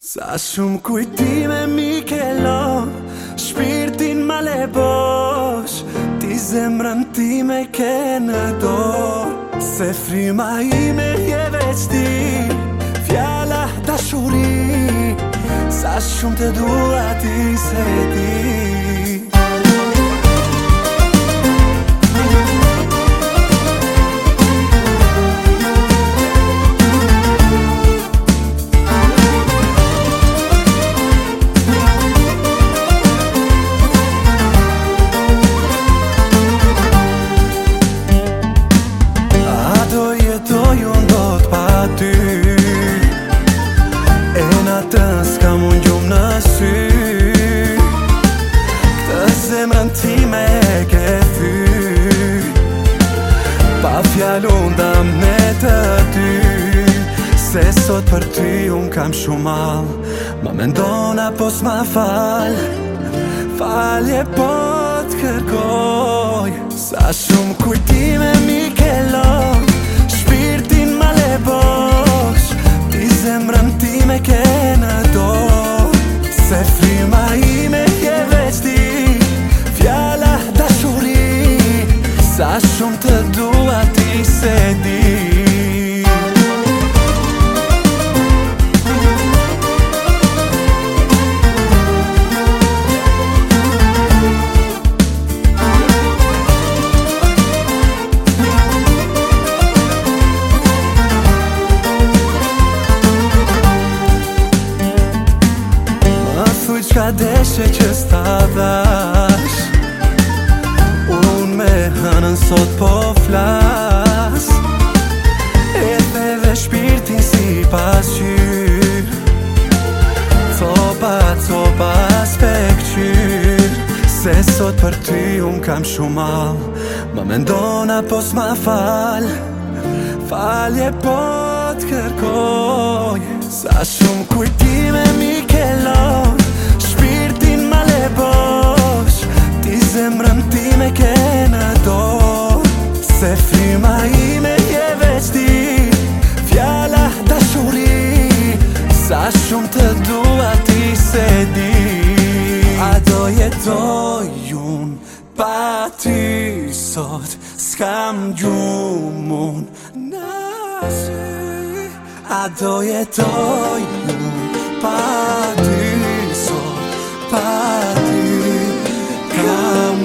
Sa shumë kujtime mi ke lo, shpirtin ma le bosh, ti zemrën time ke në dorë. Se frima ime je veç ti, fjalla dashuri, sa shumë të dua ti se di. S'ka mund gjumë në sy, këtë zemrën time e ke fyr, pa fjallun da me të ty. Se sot për ty unë kam shumë mal, ma mendona po s'ma fal, falje po t'kërkoj. Sa shumë kujtime mi ke lo, shpirtin ma le bosh, ti zemrën time ke në dorë. Se frima ime je veç ti, fjalla dashuri, sa shumë të dua ti se di. Qka deshe që s'ta dhash, unë me hënën sot po flas, edhe dhe shpirtin si pasqyr, copa s'pekqyr. Se sot për ty unë kam shumë mal, ma mendona po s'ma fal, falje po t'kërkoj. Sa shumë kujtime mi ke lo, shpirtin ma le bosh, ti zemrën time ke në dorë. Se frima ime je veç ti, fjalla dashuri, sa shumë të dua ti se di. A do jetoj unë pa ty sot, s'kam gjumë unë në sy. A do jetoj unë pa ty sot, pa ty kam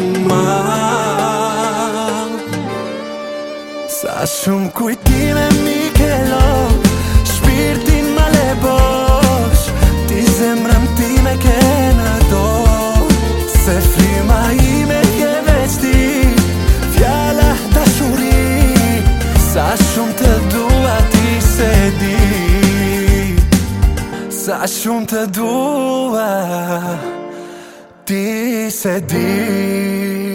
mal. Sa shumë kujtime mi ke lo, shpirtin ma le bosh, ti zemrën time ke në dorë. Se frima ime je veç ti, fjalla dashuri, sa shumë të dua ti se di. Sa shumë të dua ti se di.